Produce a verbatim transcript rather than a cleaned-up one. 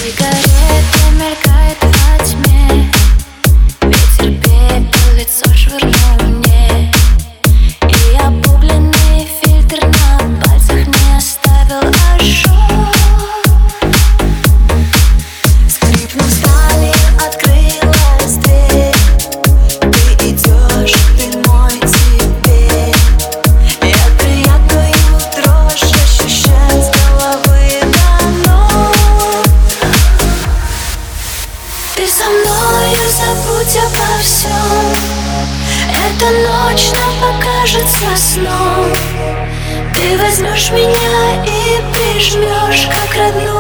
Сигарета мелькает во тьме, ветер пепел, лицо швырнул мне, и обугленный фильтр на пальцах не оставил ожог. Скрипнув стали, открылась дверь. Ты идешь, ты мой теперь. Я приятную дрожь ощущаю с головы до ног. Ты со мною, забудь обо всем. Эта ночь нам покажется сном. Ты возьмешь меня и прижмешь, как родную.